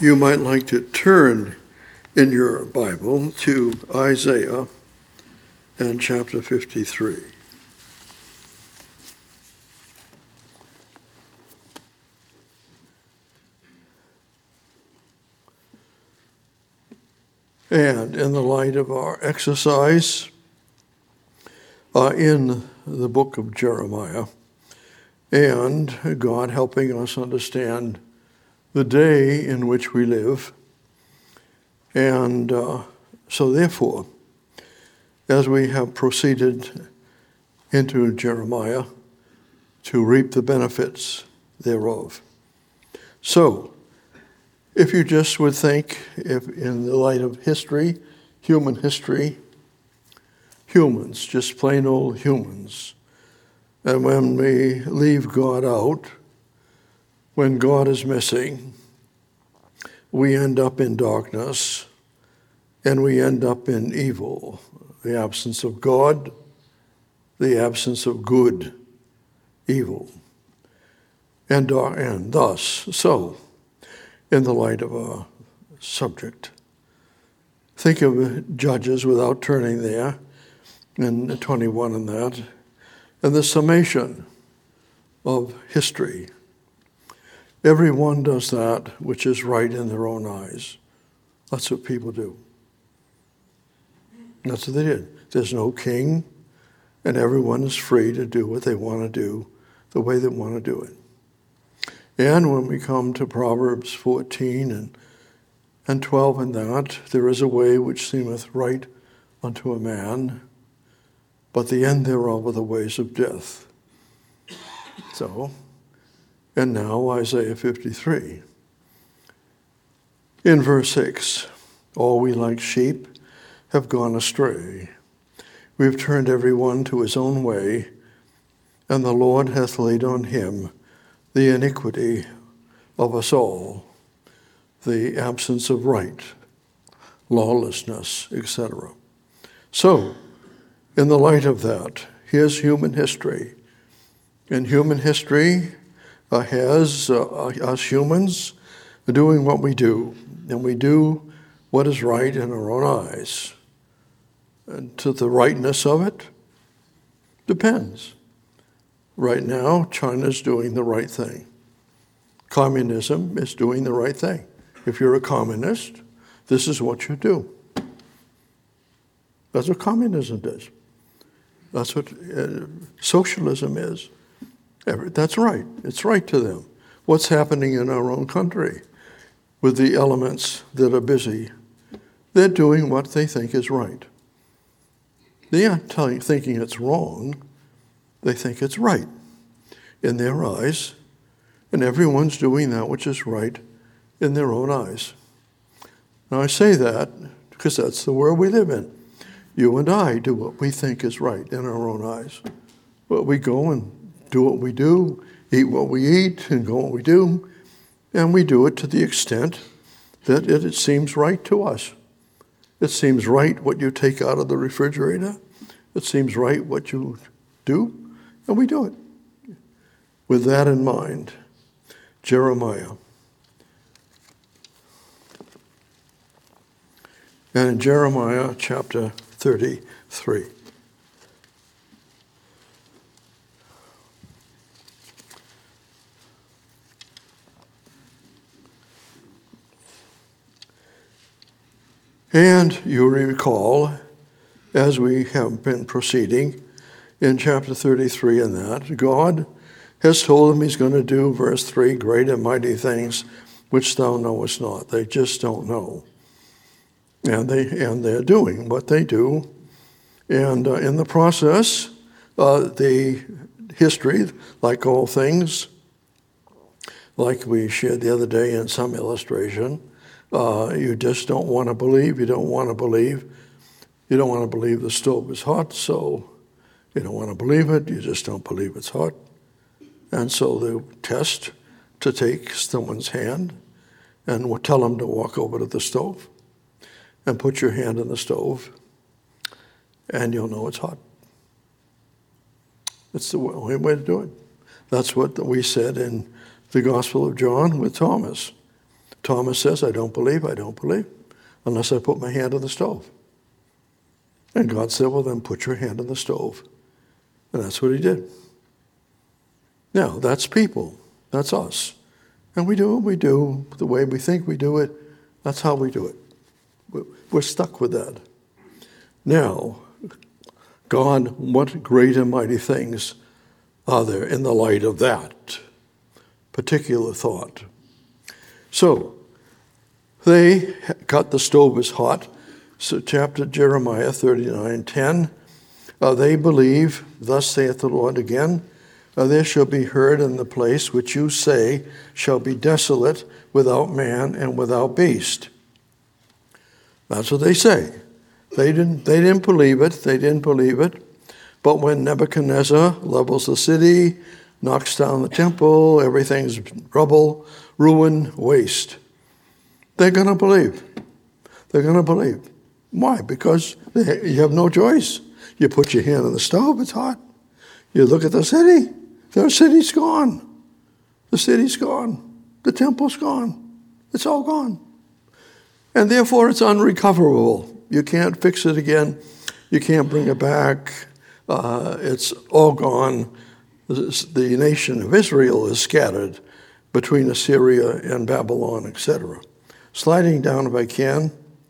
You might like to turn in your Bible to Isaiah and chapter 53. And in the light of our exercise in the book of Jeremiah, and God helping us understand the day in which we live, and so therefore, as we have proceeded into Jeremiah to reap the benefits thereof. So, if you just would think, if in the light of history, human history, humans, just plain old humans, and when we leave God out, when God is missing, we end up in darkness, and we end up in evil, the absence of God, the absence of good, evil, and thus, so, in the light of our subject, think of Judges without turning there, in 21 and that, and the summation of history. Everyone does that which is right in their own eyes. That's what people do. That's what they did. There's no king, and everyone is free to do what they want to do, the way they want to do it. And when we come to Proverbs 14 and 12 and that, there is a way which seemeth right unto a man, but the end thereof are the ways of death. So, and now Isaiah 53. In verse 6, all we like sheep have gone astray. We have turned every one to his own way, and the Lord hath laid on him the iniquity of us all, the absence of right, lawlessness, etc. So, in the light of that, here's human history. And human history has us humans doing what we do, and we do what is right in our own eyes. And to the rightness of it depends. Right now, China's doing the right thing. Communism is doing the right thing. If you're a communist, this is what you do. That's what communism does. That's what socialism is. That's right. It's right to them. What's happening in our own country with the elements that are busy? They're doing what they think is right. They aren't thinking it's wrong. They think it's right in their eyes, and everyone's doing that which is right in their own eyes. Now I say that because that's the world we live in. You and I do what we think is right in our own eyes. But we go and do what we do, eat what we eat, and go what we do, and we do it to the extent that it seems right to us. It seems right what you take out of the refrigerator. It seems right what you do, and we do it. With that in mind, Jeremiah. And in Jeremiah chapter 33. And you recall, as we have been proceeding in chapter 33 and that, God has told him he's going to do, verse 3, great and mighty things which thou knowest not. They just don't know. And they're doing what they do. And in the process, the history, like all things, like we shared the other day in some illustration, you just don't want to believe. You don't want to believe. You don't want to believe the stove is hot, so you don't want to believe it. You just don't believe it's hot. And so they test to take someone's hand and we'll tell them to walk over to the stove and put your hand in the stove, and you'll know it's hot. It's the only way to do it. That's what we said in the Gospel of John with Thomas. Thomas says, I don't believe, unless I put my hand on the stove. And God said, well, then put your hand on the stove. And that's what he did. Now, that's people. That's us. And we do what we do the way we think we do it. That's how we do it. We're stuck with that. Now, God, what great and mighty things are there in the light of that particular thought? So, they got the stove as hot. So chapter Jeremiah 39:10, they believe, thus saith the Lord again, there shall be heard in the place which you say shall be desolate, without man and without beast. That's what they say. They didn't believe it. But when Nebuchadnezzar levels the city, knocks down the temple, everything's rubble, ruin, waste, they're going to believe. They're going to believe. Why? Because you have no choice. You put your hand on the stove, it's hot. You look at the city. The city's gone. The city's gone. The temple's gone. It's all gone. And therefore it's unrecoverable. You can't fix it again. You can't bring it back. It's all gone. The nation of Israel is scattered between Assyria and Babylon, etc. Sliding down, if I can,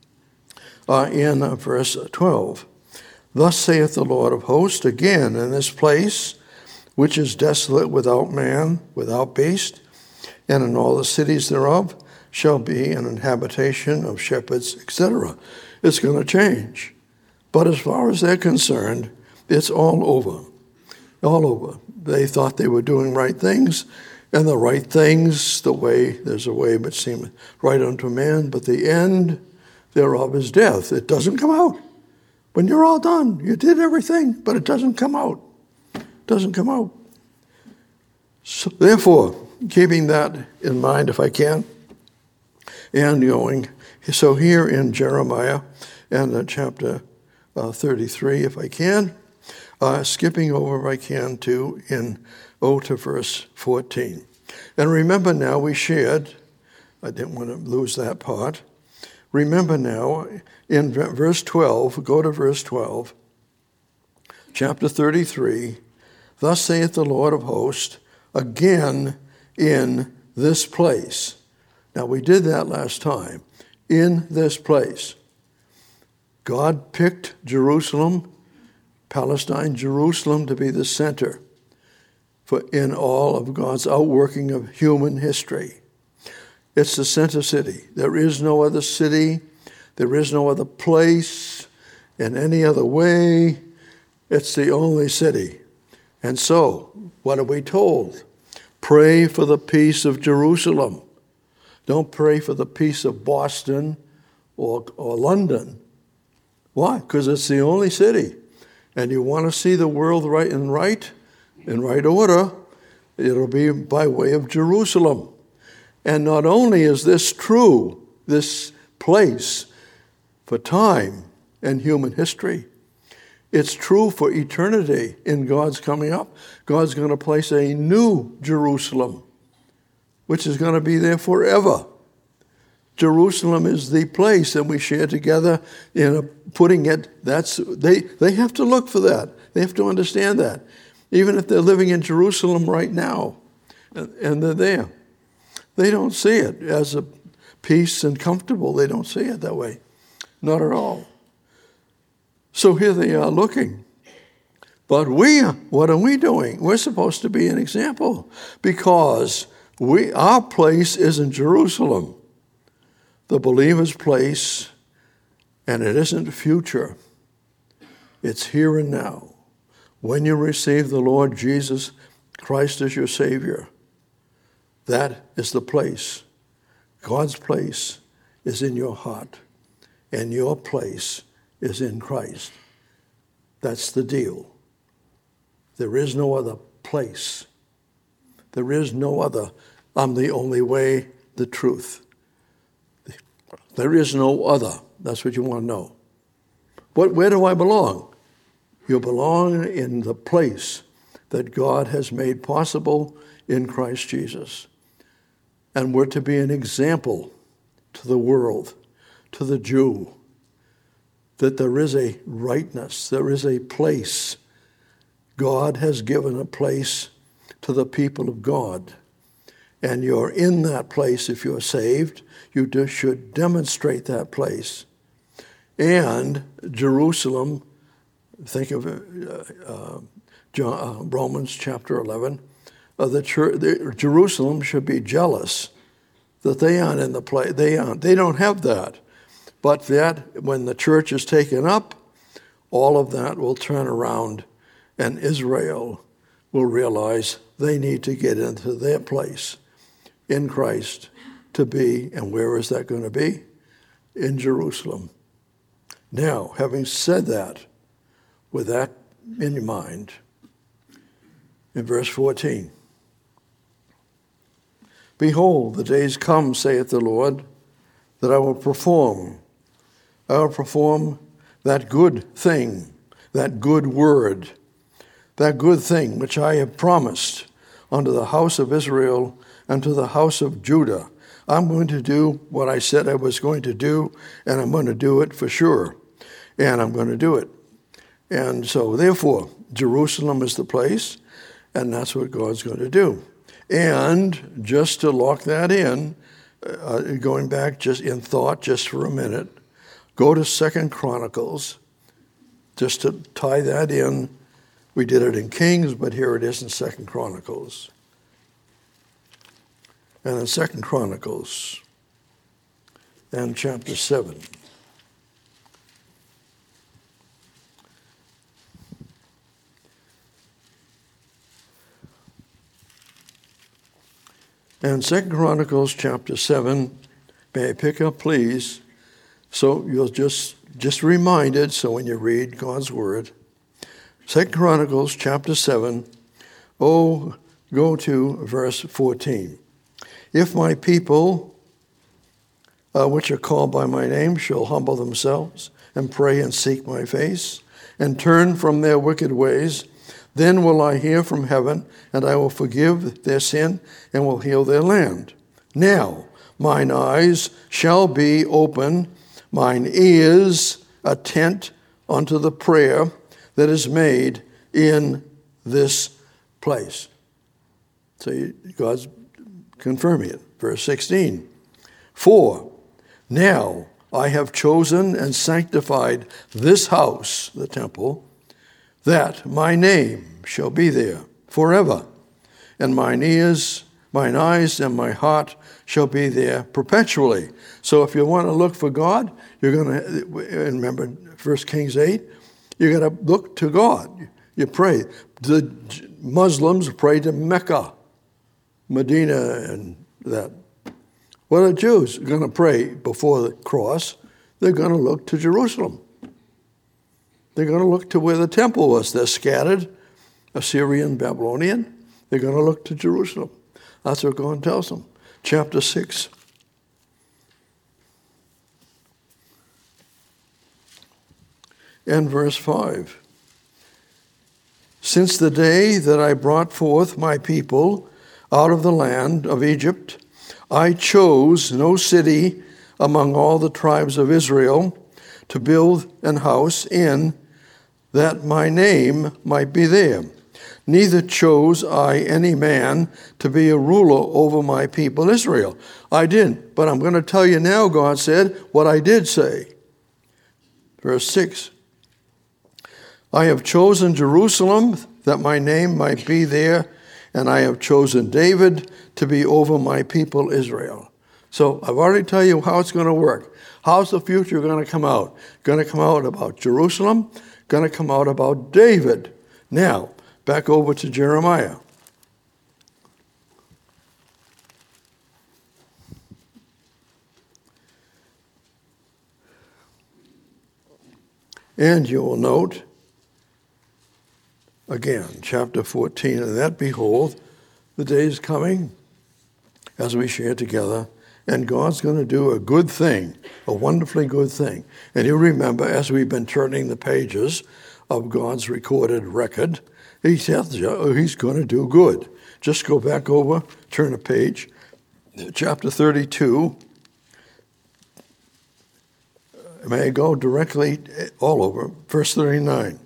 in verse 12. Thus saith the Lord of hosts, again in this place, which is desolate, without man, without beast, and in all the cities thereof shall be an habitation of shepherds, etc. It's going to change. But as far as they're concerned, it's all over. All over. They thought they were doing right things, and the right things, there's a way which seemeth right unto man, but the end thereof is death. It doesn't come out. When you're all done, you did everything, but it doesn't come out. It doesn't come out. So, therefore, keeping that in mind, if I can, and going, so here in Jeremiah and chapter 33, if I can, skipping over if I can to verse 14. And remember now, we shared, I didn't want to lose that part. Remember now, in verse 12, go to verse 12, chapter 33, thus saith the Lord of hosts, again in this place. Now, we did that last time. In this place. God picked Jerusalem, Palestine, Jerusalem, to be the center in all of God's outworking of human history. It's the center city. There is no other city. There is no other place in any other way. It's the only city. And so, what are we told? Pray for the peace of Jerusalem. Don't pray for the peace of Boston or London. Why? Because it's the only city. And you want to see the world in right order, it'll be by way of Jerusalem. And not only is this true, this place, for time and human history, it's true for eternity in God's coming up. God's going to place a new Jerusalem, which is going to be there forever. Jerusalem is the place, and we share together in putting it. They have to look for that. They have to understand that. Even if they're living in Jerusalem right now, and they're there. They don't see it as a peace and comfortable. They don't see it that way. Not at all. So here they are looking. But what are we doing? We're supposed to be an example because our place isn't Jerusalem. The believer's place, and it isn't future. It's here and now. When you receive the Lord Jesus Christ as your Savior, that is the place. God's place is in your heart, and your place is in Christ. That's the deal. There is no other place. There is no other. I'm the only way, the truth. There is no other. That's what you want to know. Where do I belong? You belong in the place that God has made possible in Christ Jesus. And we're to be an example to the world, to the Jew, that there is a rightness, there is a place. God has given a place to the people of God. And you're in that place if you're saved. You should demonstrate that place. And Jerusalem, think of Romans chapter 11, Jerusalem should be jealous that they aren't in the place. They don't have that. But that, when the church is taken up, all of that will turn around, and Israel will realize they need to get into their place in Christ to be, and where is that going to be? In Jerusalem. Now, having said that, with that in your mind, in verse 14, behold, the days come, saith the Lord, that I will perform that good thing, that good word, that good thing which I have promised unto the house of Israel and to the house of Judah. I'm going to do what I said I was going to do, and I'm going to do it for sure. And I'm going to do it. And so, therefore, Jerusalem is the place, and that's what God's going to do. And just to lock that in, going back just in thought just for a minute, go to 2 Chronicles, just to tie that in. We did it in Kings, but here it is in 2 Chronicles. And in 2 Chronicles and chapter 7. And 2 Chronicles chapter 7, may I pick up, please, so you'll just reminded, so when you read God's word. 2 Chronicles chapter 7, go to verse 14. If my people, which are called by my name, shall humble themselves and pray and seek my face and turn from their wicked ways, then will I hear from heaven, and I will forgive their sin and will heal their land. Now mine eyes shall be open, mine ears attent unto the prayer that is made in this place. So God's confirming it. Verse 16. For now I have chosen and sanctified this house, the temple, that my name shall be there forever, and mine eyes and my heart shall be there perpetually. So if you want to look for God, you're going to, remember 1 Kings 8, you're going to look to God. You pray. The Muslims pray to Mecca, Medina, and that. What are Jews going to pray before the cross? They're going to look to Jerusalem. They're going to look to where the temple was. They're scattered, Assyrian, Babylonian. They're going to look to Jerusalem. That's what God tells them. Chapter 6. And verse 5. Since the day that I brought forth my people out of the land of Egypt, I chose no city among all the tribes of Israel to build an house in, that my name might be there. Neither chose I any man to be a ruler over my people Israel. I didn't, but I'm going to tell you now, God said, what I did say. Verse 6. I have chosen Jerusalem, that my name might be there, and I have chosen David to be over my people Israel. So I've already told you how it's going to work. How's the future going to come out? Going to come out about Jerusalem, going to come out about David. Now, back over to Jeremiah. And you will note, again, chapter 14, and that, behold, the day is coming as we share together, and God's going to do a good thing, a wonderfully good thing. And you remember, as we've been turning the pages of God's recorded record, he tells you he's going to do good. Just go back over, turn a page, chapter 32, may I go directly all over. Verse 39.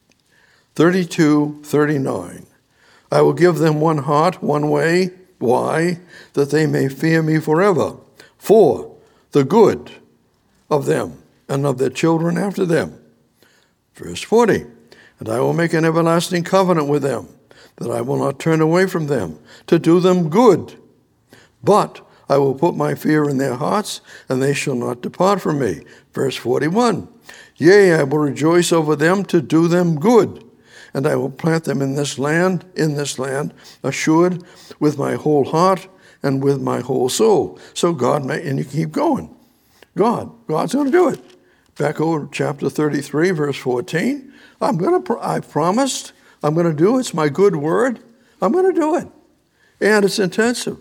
32, 39. I will give them one heart, one way. Why? That they may fear me forever, for the good of them and of their children after them. Verse 40. And I will make an everlasting covenant with them, that I will not turn away from them, to do them good. But I will put my fear in their hearts, and they shall not depart from me. Verse 41. Yea, I will rejoice over them to do them good. And I will plant them in this land, assured with my whole heart and with my whole soul. So God may, and you keep going. God's going to do it. Back over to chapter 33, verse 14. I promised, I'm going to do it. It's my good word. I'm going to do it. And it's intensive,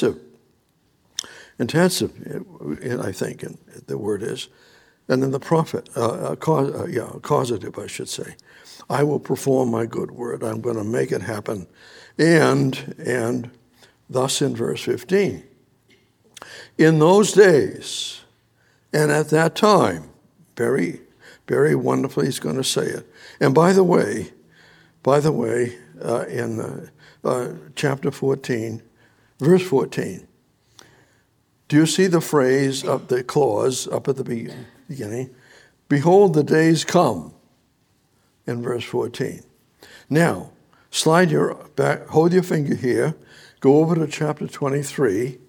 I think the word is. And then the prophet, causative, I should say. I will perform my good word. I'm going to make it happen. And thus in verse 15, in those days and at that time, very, very wonderfully he's going to say it. And by the way, in chapter 14, verse 14, do you see the phrase of the clause up at the beginning? Behold, the days come. In verse 14. Now, hold your finger here, go over to chapter 23,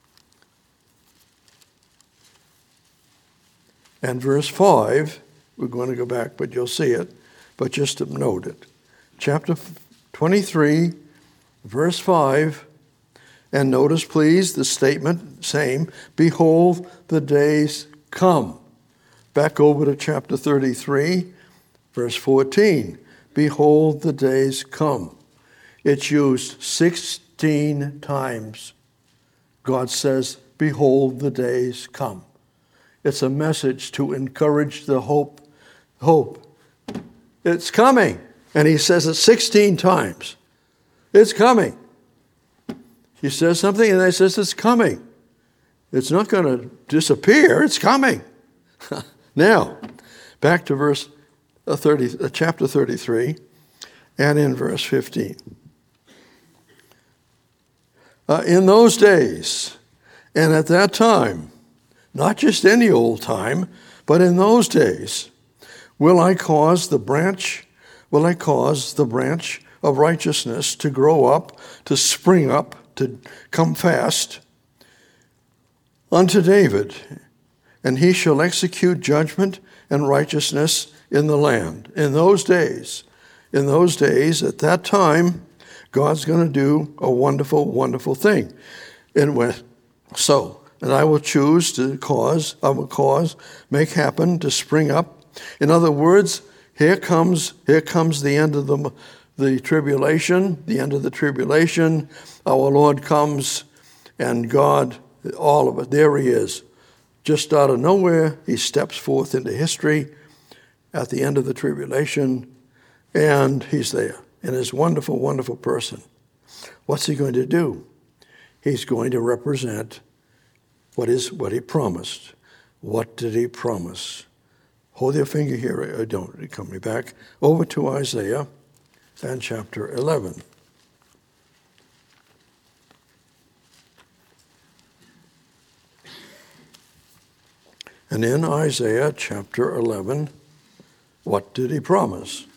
and verse 5, we're going to go back, but you'll see it, but just to note it. Chapter 23, verse 5, and notice, please, the statement, same, behold, the days come. Back over to chapter 33, verse 14, behold, the days come. It's used 16 times. God says, behold, the days come. It's a message to encourage the hope. It's coming. And he says it 16 times. It's coming. He says something and he says it's coming. It's not going to disappear. It's coming. Now, back to chapter 33, and in verse 15. In those days, and at that time, not just any old time, but in those days, will I cause the branch of righteousness to grow up, to spring up, to come fast unto David, and he shall execute judgment and righteousness in the land. In those days, at that time, God's going to do a wonderful, wonderful thing. And I will choose to make happen, to spring up. In other words, here comes the end of the tribulation, the end of the tribulation. Our Lord comes, and God, all of it, there he is. Just out of nowhere, he steps forth into history at the end of the tribulation, and he's there. And his wonderful, wonderful person. What's he going to do? He's going to represent what he promised. What did he promise? Hold your finger here. Don't come me back. Over to Isaiah and chapter 11. And in Isaiah chapter 11, what did he promise?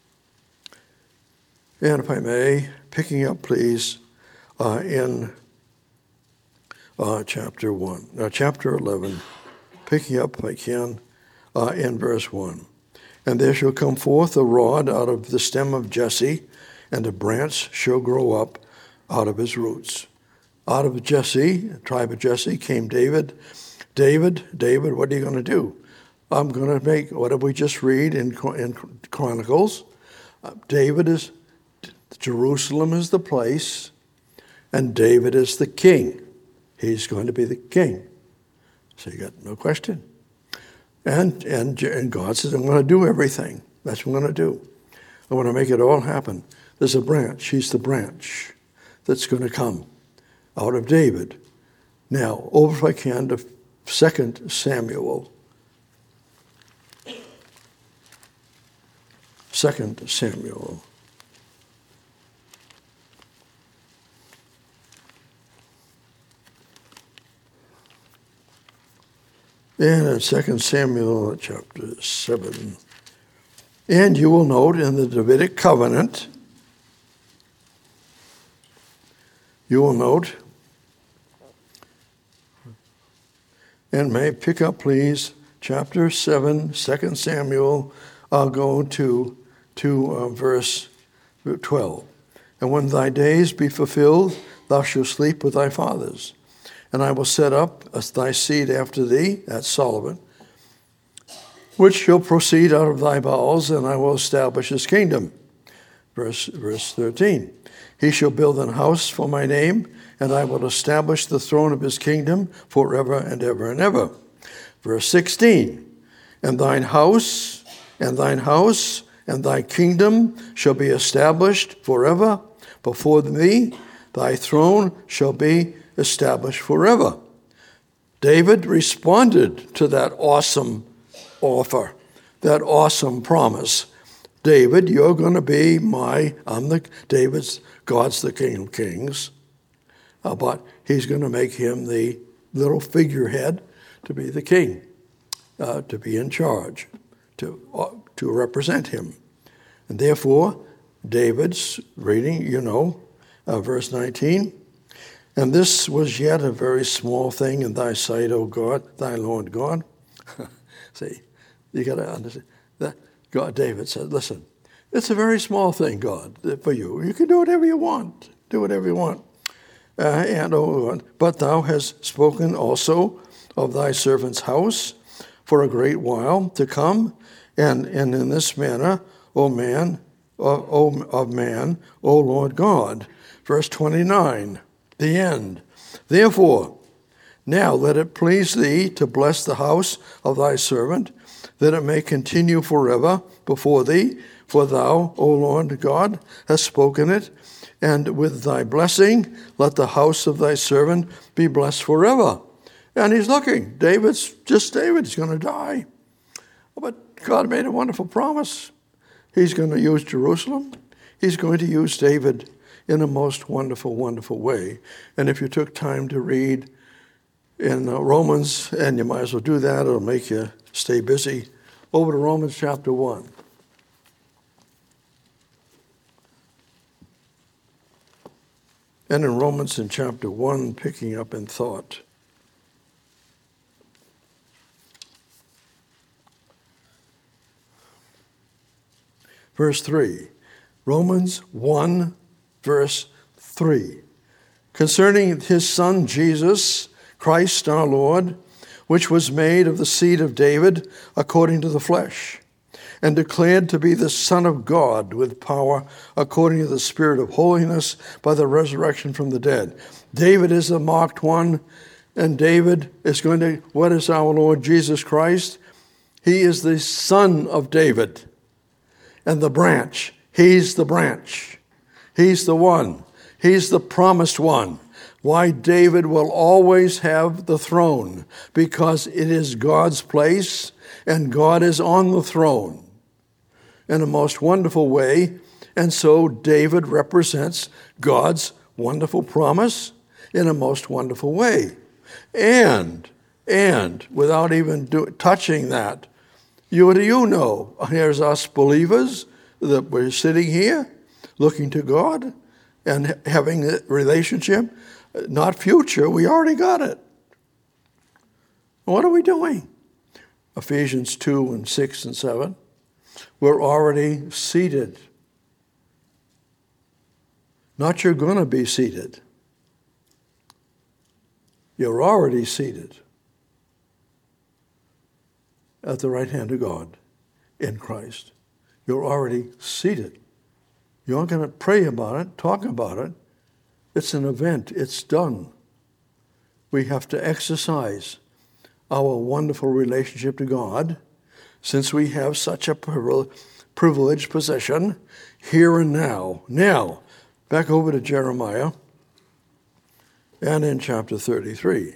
And if I may, picking up, please, in chapter 11, picking up, if I can, in verse 1. And there shall come forth a rod out of the stem of Jesse, and a branch shall grow up out of his roots. Out of Jesse, the tribe of Jesse, came David. David, what are you going to do? I'm going to make, what did we just read in Chronicles? Jerusalem is the place, and David is the king. He's going to be the king. So you got no question. And God says, I'm going to do everything. That's what I'm going to do. I want to make it all happen. There's a branch. He's the branch that's going to come out of David. Now, over if I can to 2 Samuel 2 Samuel. And in 2 Samuel chapter 7. And you will note in the Davidic covenant, you will note, and may pick up, please, chapter 7, 2 Samuel. I'll go to verse 12. And when thy days be fulfilled, thou shalt sleep with thy fathers. And I will set up thy seed after thee, that's Solomon, which shall proceed out of thy bowels, and I will establish his kingdom. Verse 13. He shall build an house for my name, and I will establish the throne of his kingdom forever and ever and ever. Verse 16. And thine house, and thy kingdom shall be established forever before thee. Thy throne shall be established forever. David responded to that awesome offer, that awesome promise. David, you're going to be God's the King of Kings. But he's going to make him the little figurehead to be the king, to be in charge, to represent him. And therefore, David's reading, verse 19, and this was yet a very small thing in thy sight, O God, thy Lord God. See, you got to understand that David said, listen, it's a very small thing, God, for you. You can do whatever you want. Do whatever you want. And, O Lord, but thou hast spoken also of thy servant's house for a great while to come, and in this manner, O man, O Lord God. Verse 29, the end. Therefore, now let it please thee to bless the house of thy servant, that it may continue forever before thee. For thou, O Lord God, hast spoken it, and with thy blessing let the house of thy servant be blessed forever. And he's looking. David's going to die. But God made a wonderful promise. He's going to use Jerusalem. He's going to use David in a most wonderful, wonderful way. And if you took time to read in Romans, and you might as well do that, it'll make you stay busy. Over to Romans chapter 1. And in Romans in chapter 1, picking up in thought. Verse 3. Romans 1, verse 3. Concerning his son Jesus, Christ our Lord, which was made of the seed of David according to the flesh, and declared to be the Son of God with power according to the Spirit of holiness by the resurrection from the dead. David is the marked one, and David is what is our Lord Jesus Christ? He is the son of David, and the branch. He's the branch. He's the one. He's the promised one. Why David will always have the throne, because it is God's place, and God is on the throne in a most wonderful way. And so David represents God's wonderful promise in a most wonderful way. And without even touching that, what do you know? Here's us believers that we're sitting here looking to God and having a relationship, not future, we already got it. What are we doing? Ephesians 2 and 6 and 7. We're already seated. Not you're going to be seated. You're already seated at the right hand of God in Christ. You're already seated. You aren't going to pray about it, talk about it. It's an event. It's done. We have to exercise our wonderful relationship to God, since we have such a privileged position here and now. Now, back over to Jeremiah and in chapter 33.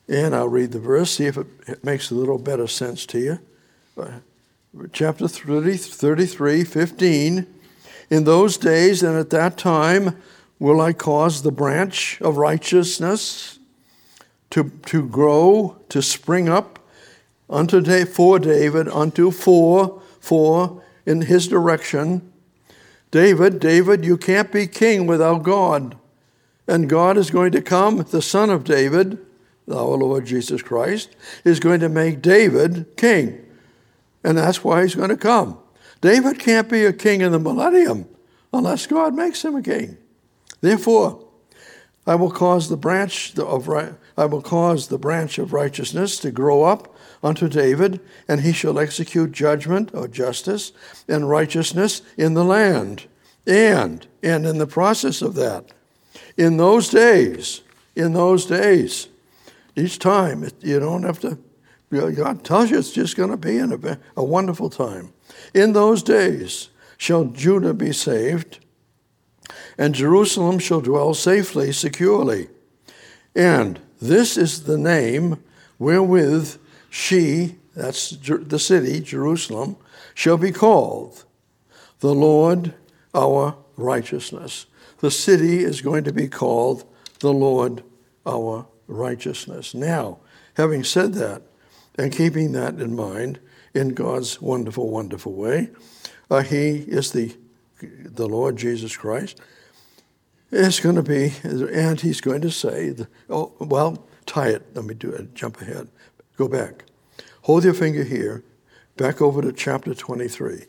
And I'll read the verse, see if it makes a little better sense to you. Chapter 33, 15. In those days and at that time will I cause the branch of righteousness to grow, to spring up for David, for in his direction. David, you can't be king without God. And God is going to come, the Son of David, our Lord Jesus Christ, is going to make David king. And that's why he's going to come. David can't be a king in the millennium unless God makes him a king. Therefore, I will cause the branch of righteousness to grow up unto David, and he shall execute judgment or justice and righteousness in the land. And in the process of that, in those days, each time, you don't have to, God tells you it's just going to be a wonderful time. In those days shall Judah be saved, and Jerusalem shall dwell safely, securely. And this is the name wherewith she, that's the city, Jerusalem, shall be called, the Lord our righteousness. The city is going to be called the Lord our righteousness. Now, having said that, and keeping that in mind, in God's wonderful, wonderful way, he is the Lord Jesus Christ. It's going to be, and he's going to say, tie it. Let me do it. Jump ahead. Go back. Hold your finger here. Back over to chapter 23.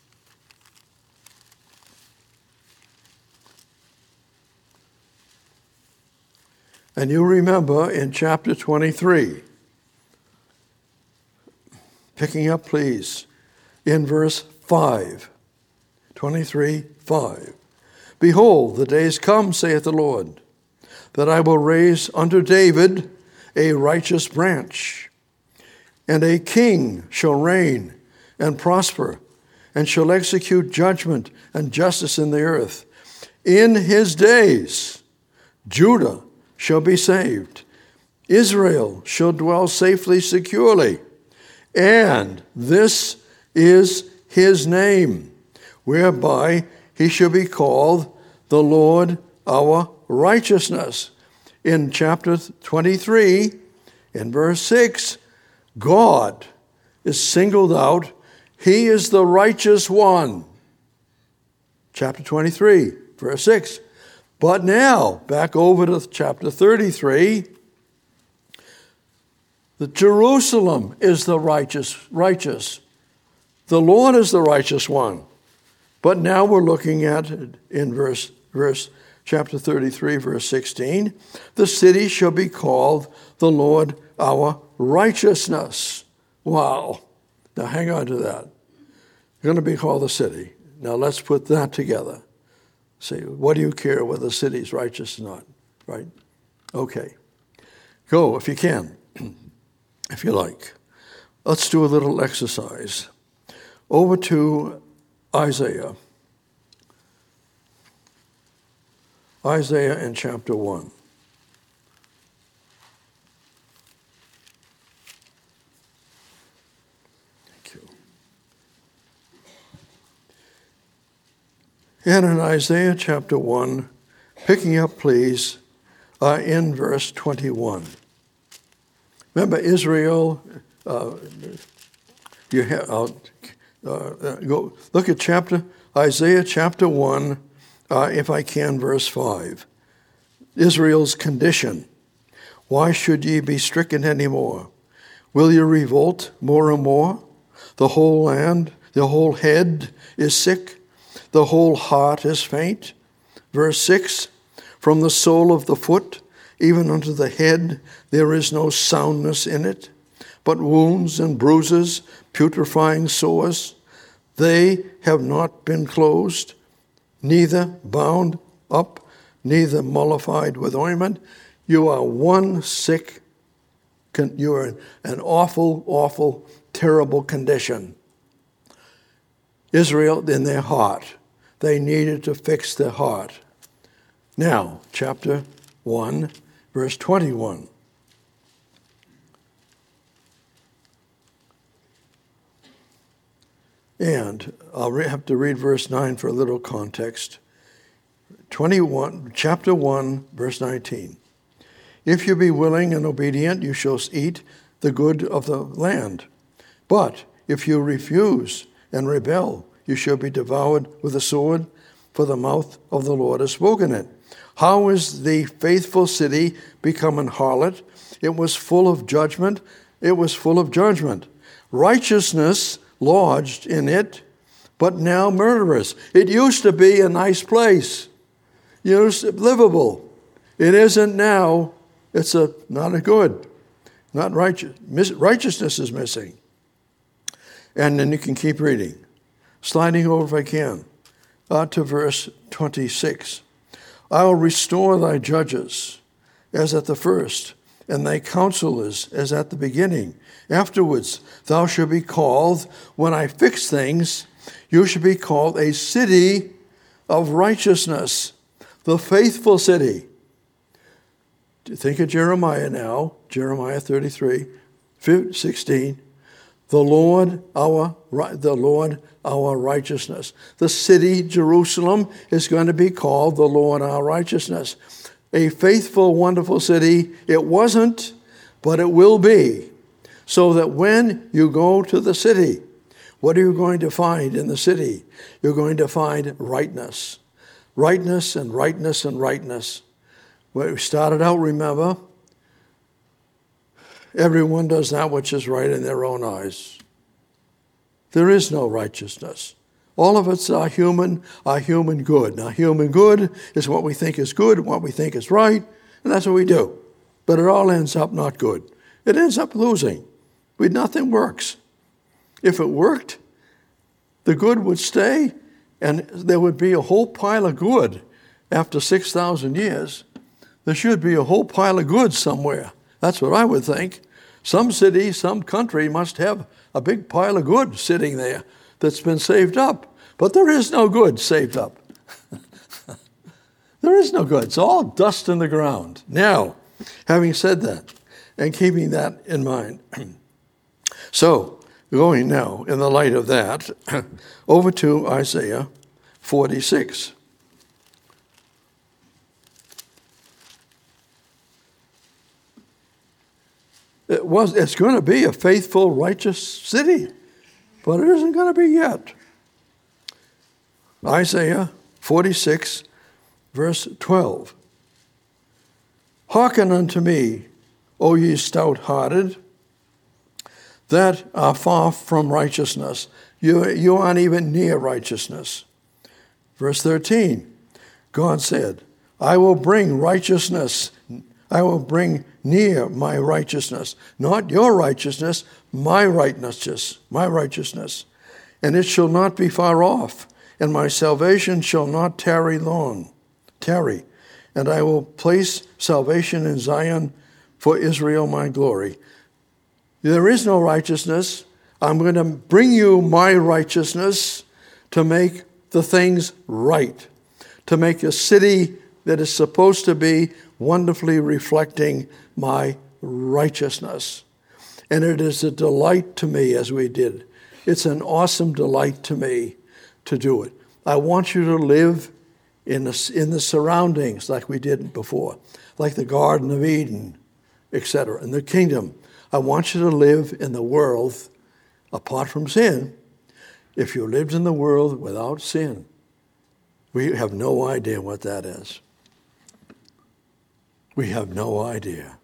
And you remember in chapter 23, picking up, please, in verse 5, 23, 5. Behold, the days come, saith the Lord, that I will raise unto David a righteous branch, and a king shall reign and prosper, and shall execute judgment and justice in the earth. In his days, Judah shall be saved. Israel shall dwell safely, securely. And this is his name, whereby he shall be called the Lord our righteousness. In chapter 23, in verse 6, God is singled out. He is the righteous one. Chapter 23, verse 6. But now, back over to chapter 33, the Jerusalem is the righteous. The Lord is the righteous one. But now we're looking at, in chapter 33, verse 16, the city shall be called the Lord our righteousness. Wow. Now hang on to that. It's going to be called the city. Now let's put that together. See, what do you care whether the city's righteous or not, right? Okay. Go, if you can, if you like. Let's do a little exercise. Over to Isaiah. Isaiah in chapter 1. Thank you. And in Isaiah chapter 1, picking up, please, in verse 21. Remember Israel, go look at Isaiah chapter 1, if I can, verse 5. Israel's condition. Why should ye be stricken any more? Will you revolt more and more? The whole land, the whole head is sick. The whole heart is faint. Verse 6, from the sole of the foot even unto the head there is no soundness in it, but wounds and bruises, putrefying sores. They have not been closed, neither bound up, neither mollified with ointment. You are one sick, you are in an awful, awful, terrible condition. Israel, in their heart, they needed to fix their heart. Now, chapter 1, verse 21. And I'll have to read verse 9 for a little context. Chapter 1, verse 19. If you be willing and obedient, you shall eat the good of the land. But if you refuse and rebel, you shall be devoured with a sword, for the mouth of the Lord has spoken it. How is the faithful city become an harlot? It was full of judgment. It was full of judgment. Righteousness lodged in it, but now murderers. It used to be a nice place, livable. It isn't now. It's not a good, not righteous. Righteousness is missing. And then you can keep reading. Sliding over if I can, to verse 26. I will restore thy judges as at the first, and thy counselors as at the beginning. Afterwards thou shalt be called, when I fix things, you shall be called a city of righteousness, the faithful city. Think of Jeremiah now, Jeremiah 33, 16. The Lord our righteousness. The city, Jerusalem, is going to be called the Lord our righteousness. A faithful, wonderful city. It wasn't, but it will be. So that when you go to the city, what are you going to find in the city? You're going to find rightness. Rightness and rightness and rightness. When we started out, remember, everyone does that which is right in their own eyes. There is no righteousness. All of us are human good. Now, human good is what we think is good, what we think is right, and that's what we do. But it all ends up not good. It ends up losing. Nothing works. If it worked, the good would stay, and there would be a whole pile of good after 6,000 years. There should be a whole pile of good somewhere. That's what I would think. Some city, some country must have a big pile of good sitting there that's been saved up. But there is no good saved up. There is no good. It's all dust in the ground. Now, having said that, and keeping that in mind, so going now, in the light of that, over to Isaiah 46. It's going to be a faithful, righteous city, but it isn't going to be yet. Isaiah 46, verse 12. Hearken unto me, O ye stout-hearted, that are far from righteousness. You aren't even near righteousness. Verse 13, God said, I will bring righteousness. I will bring near my righteousness. Not your righteousness, my righteousness. And it shall not be far off, and my salvation shall not tarry. And I will place salvation in Zion for Israel my glory. There is no righteousness. I'm going to bring you my righteousness to make the things right, to make a city that is supposed to be wonderfully reflecting my righteousness. And it is a delight to me as we did. It's an awesome delight to me to do it. I want you to live in the surroundings like we did before, like the Garden of Eden, etc., in the kingdom. I want you to live in the world apart from sin. If you lived in the world without sin, we have no idea what that is. We have no idea.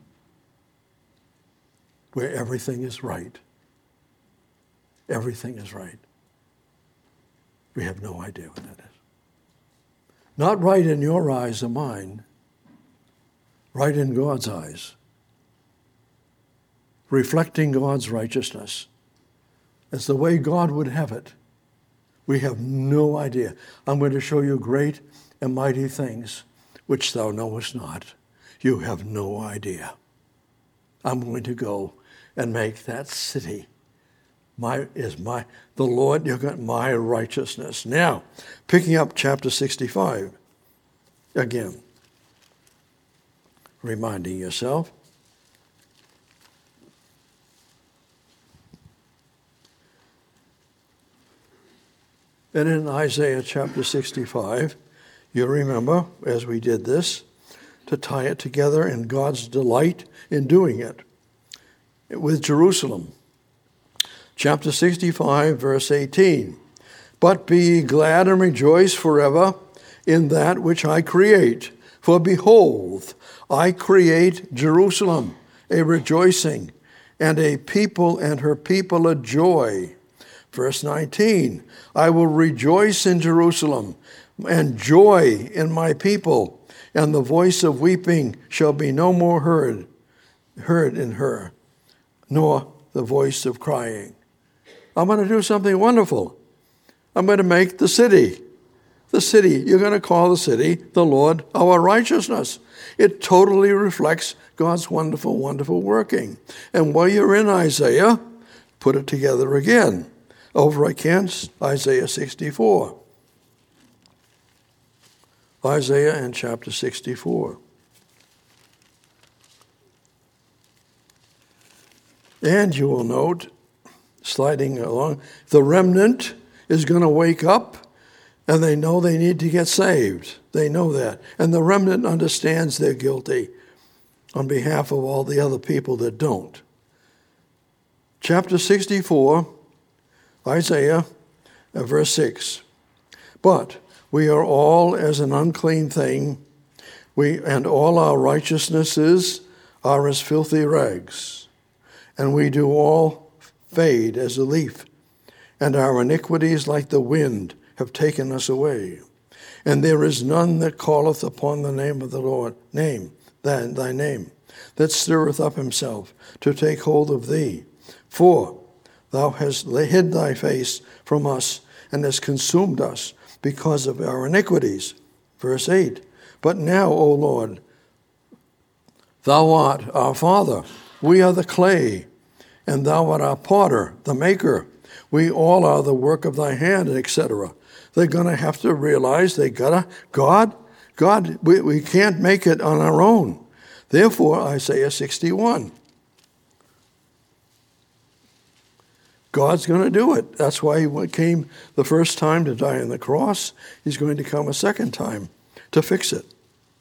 Where everything is right. Everything is right. We have no idea what that is. Not right in your eyes or mine, right in God's eyes. Reflecting God's righteousness. It's the way God would have it. We have no idea. I'm going to show you great and mighty things which thou knowest not. You have no idea. I'm going to go and make that city the Lord, you've got my righteousness. Now, picking up chapter 65 again, reminding yourself. And in Isaiah chapter 65, you remember, as we did this, to tie it together in God's delight in doing it with Jerusalem. Chapter 65, verse 18. But be ye glad and rejoice forever in that which I create. For behold, I create Jerusalem, a rejoicing, and a people and her people a joy. Verse 19, I will rejoice in Jerusalem and joy in my people, and the voice of weeping shall be no more heard in her, nor the voice of crying. I'm going to do something wonderful. I'm going to make the city, you're going to call the city the Lord our righteousness. It totally reflects God's wonderful, wonderful working. And while you're in Isaiah, put it together again. Over against Isaiah 64. Isaiah in chapter 64. And you will note, sliding along, the remnant is going to wake up, and they know they need to get saved. They know that. And the remnant understands they're guilty on behalf of all the other people that don't. Chapter 64, Isaiah, verse 6. But we are all as an unclean thing, and all our righteousnesses are as filthy rags. And we do all fade as a leaf, and our iniquities like the wind have taken us away. And there is none that calleth upon the name of the Lord, thy name, that stirreth up himself to take hold of thee. For thou hast hid thy face from us, and hast consumed us because of our iniquities. Verse 8, but now, O Lord, thou art our Father, we are the clay, and thou art our potter, the maker. We all are the work of thy hand, etc. They're going to have to realize God, we can't make it on our own. Therefore, Isaiah 61. God's going to do it. That's why he came the first time to die on the cross. He's going to come a second time to fix it.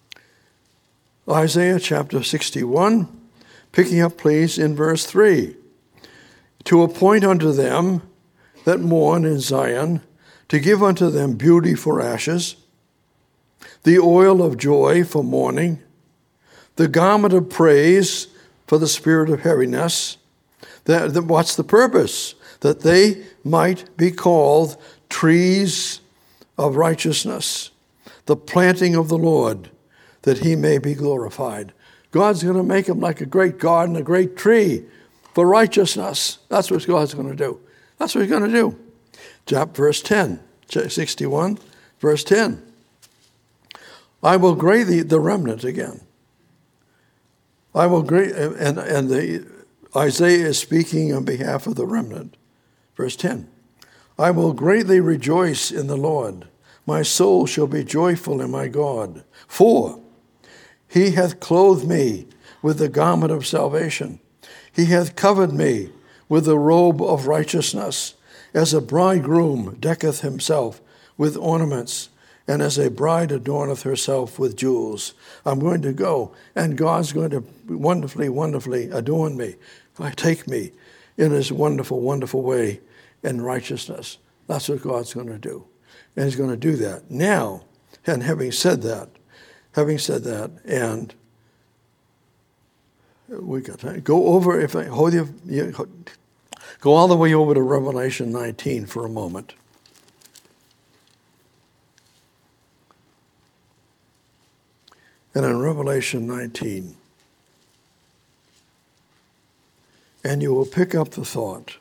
Isaiah chapter 61, picking up, please, in verse 3. To appoint unto them that mourn in Zion, to give unto them beauty for ashes, the oil of joy for mourning, the garment of praise for the spirit of heaviness. What's the purpose? That they might be called trees of righteousness, the planting of the Lord, that he may be glorified. God's going to make them like a great garden, a great tree for righteousness. That's what God's going to do. That's what he's going to do. Verse 10, 61, verse 10. I will greatly, the remnant again. I will great, Isaiah is speaking on behalf of the remnant. Verse 10, I will greatly rejoice in the Lord. My soul shall be joyful in my God. For he hath clothed me with the garment of salvation. He hath covered me with the robe of righteousness, as a bridegroom decketh himself with ornaments, and as a bride adorneth herself with jewels. I'm going to go, and God's going to wonderfully, wonderfully adorn me. Take me in his wonderful, wonderful way in righteousness. That's what God's going to do. And he's going to do that. Now, and having said that, and we got to go over, go all the way over to Revelation 19 for a moment. And in Revelation 19, and you will pick up the thought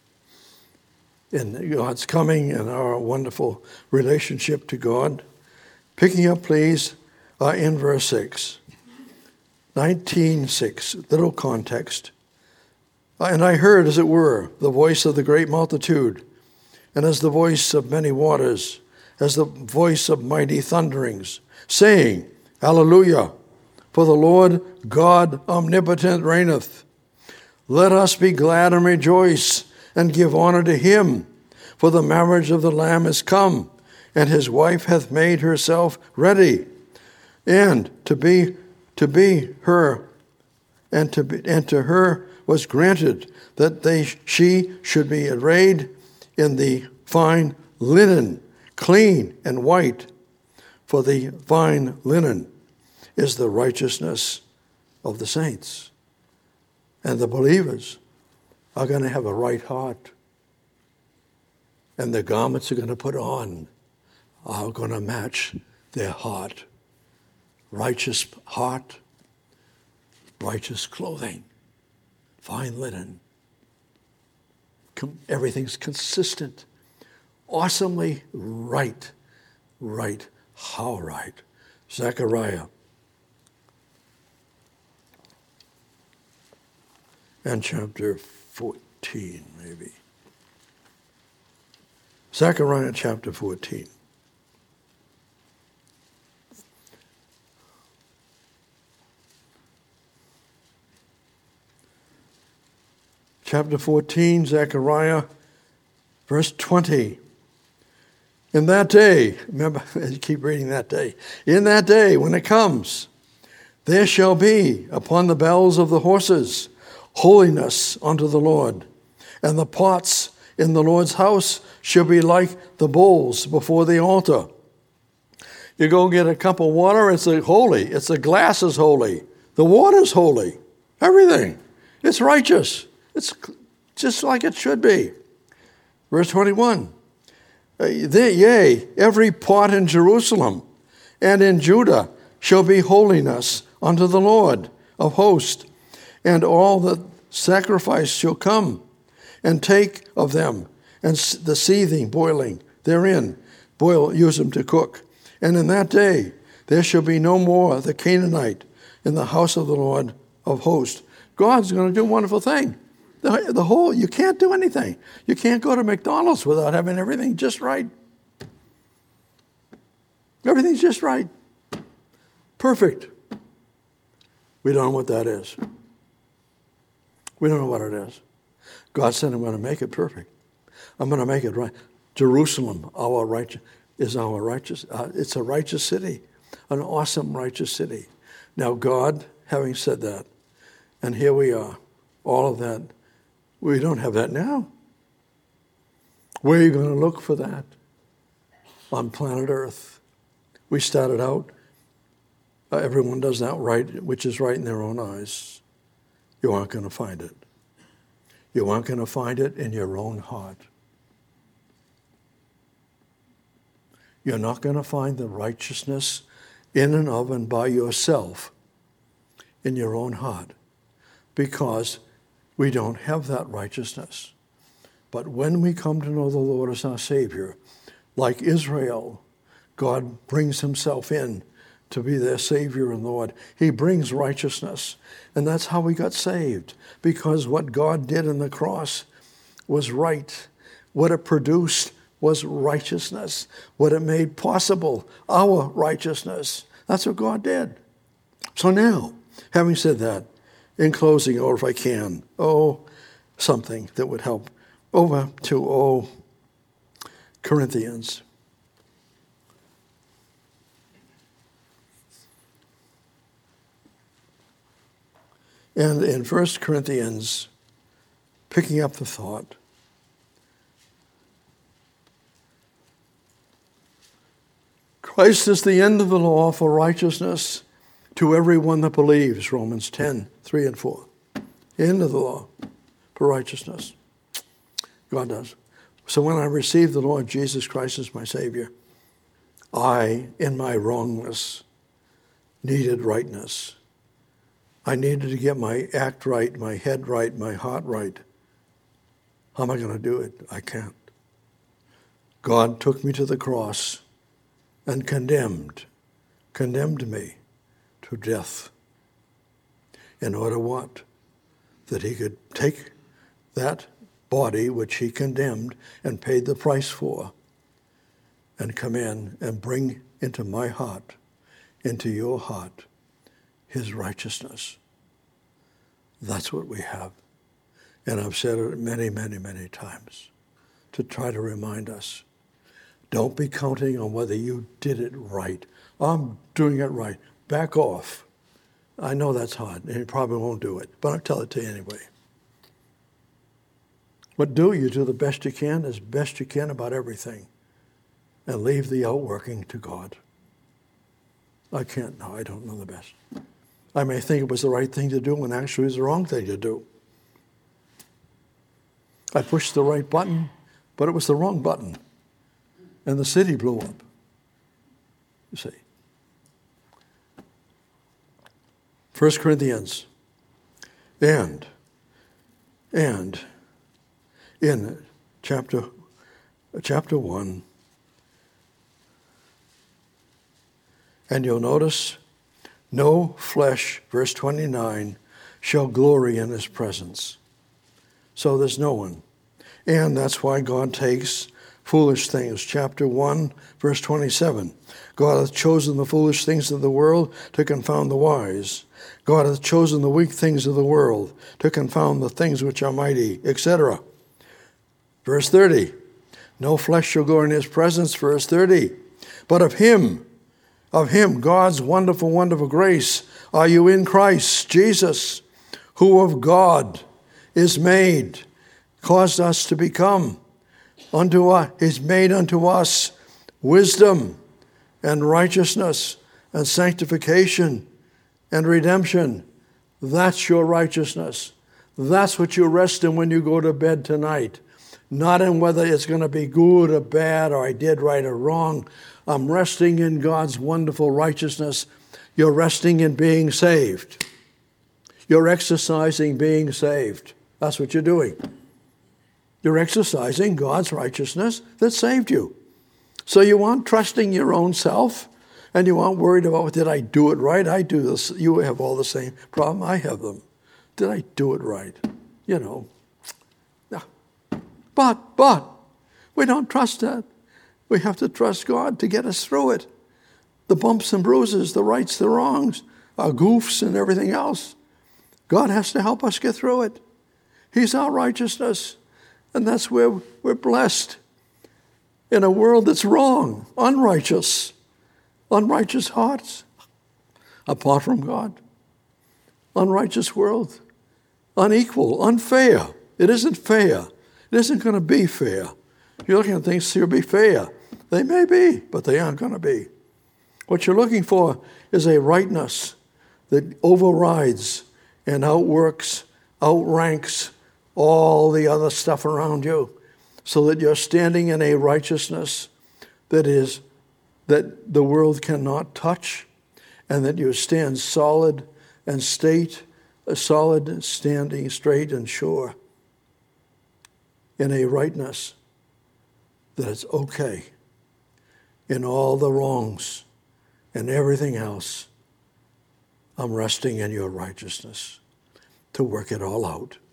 in God's coming and our wonderful relationship to God. Picking up, please, in verse 6. 19:6, little context. And I heard, as it were, the voice of the great multitude, and as the voice of many waters, as the voice of mighty thunderings, saying, Hallelujah, for the Lord God omnipotent reigneth. Let us be glad and rejoice and give honor to him, For the marriage of the Lamb is come, and his wife hath made herself ready. And to her was granted that she should be arrayed in the fine linen, clean and white. For the fine linen is the righteousness of the saints. And the believers are going to have a right heart. And the garments they're going to put on are going to match their heart. Righteous heart, righteous clothing, fine linen. Everything's consistent. Awesomely right. Right. How right? Zechariah. And chapter 14, maybe. Zechariah chapter 14. Chapter 14, Zechariah, verse 20. In that day, remember, you keep reading that day. In that day, when it comes, there shall be upon the bells of the horses holiness unto the Lord, and the pots in the Lord's house shall be like the bowls before the altar. You go get a cup of water, it's holy. It's the glass is holy. The water's holy. Everything. It's righteous. It's just like it should be. Verse 21. Yea, every pot in Jerusalem and in Judah shall be holiness unto the Lord of hosts, and all the sacrifice shall come and take of them, and the seething, boiling therein, use them to cook. And in that day there shall be no more the Canaanite in the house of the Lord of hosts. God's going to do a wonderful thing. You can't do anything. You can't go to McDonald's without having everything just right. Everything's just right. Perfect. We don't know what that is. We don't know what it is. God said, I'm going to make it perfect. I'm going to make it right. Jerusalem, it's a righteous city, an awesome righteous city. Now God, having said that, and here we are, all of that, we don't have that now. Where are you going to look for that? On planet Earth. We started out, everyone does that right, which is right in their own eyes. You aren't going to find it. You aren't going to find it in your own heart. You're not going to find the righteousness in and of and by yourself in your own heart, because we don't have that righteousness. But when we come to know the Lord as our Savior, like Israel, God brings himself in to be their Savior and Lord. He brings righteousness. And that's how we got saved, because what God did on the cross was right. What it produced was righteousness. What it made possible, our righteousness. That's what God did. So now, having said that, in closing, or if I can, something that would help. Over to Corinthians. And in 1 Corinthians, picking up the thought, Christ is the end of the law for righteousness to everyone that believes, Romans 10, 3 and 4. End of the law for righteousness. God does. So when I received the Lord Jesus Christ as my Savior, I, in my wrongness, needed rightness. I needed to get my act right, my head right, my heart right. How am I going to do it? I can't. God took me to the cross and condemned me to death. In order what? That he could take that body which he condemned and paid the price for and come in and bring into my heart, into your heart, his righteousness. That's what we have. And I've said it many, many, many times. to try to remind us. Don't be counting on whether you did it right. I'm doing it right. Back off. I know that's hard, and you probably won't do it, but I'll tell it to you anyway. What you do the best you can, as best you can about everything, and leave the outworking to God. I don't know the best. I may think it was the right thing to do when actually it was the wrong thing to do. I pushed the right button, but it was the wrong button. And the city blew up. You see. 1 Corinthians. And in chapter 1, and you'll notice, no flesh, verse 29, shall glory in his presence. So there's no one. And that's why God takes foolish things. Chapter 1, verse 27. God hath chosen the foolish things of the world to confound the wise. God hath chosen the weak things of the world to confound the things which are mighty, etc. Verse 30. No flesh shall glory in his presence, verse 30. But of him, God's wonderful, wonderful grace, are you in Christ Jesus, who of God is made, caused us to become is made unto us wisdom and righteousness and sanctification and redemption. That's your righteousness. That's what you rest in when you go to bed tonight. Not in whether it's going to be good or bad, or I did right or wrong. I'm resting in God's wonderful righteousness. You're resting in being saved. You're exercising being saved. That's what you're doing. You're exercising God's righteousness that saved you. So you aren't trusting your own self, and you aren't worried about, did I do it right? I do this. You have all the same problem. I have them. Did I do it right? You know. But we don't trust that. We have to trust God to get us through it. The bumps and bruises, the rights, the wrongs, our goofs and everything else. God has to help us get through it. He's our righteousness. And that's where we're blessed. In a world that's wrong, unrighteous hearts, apart from God. Unrighteous world, unequal, unfair. It isn't fair. It isn't going to be fair. You're looking at things to be fair. They may be, but they aren't going to be. What you're looking for is a rightness that overrides and outworks, outranks all the other stuff around you, so that you're standing in a righteousness that the world cannot touch, and that you stand solid and standing straight and sure in a rightness that it's okay in all the wrongs and everything else. I'm resting in your righteousness to work it all out.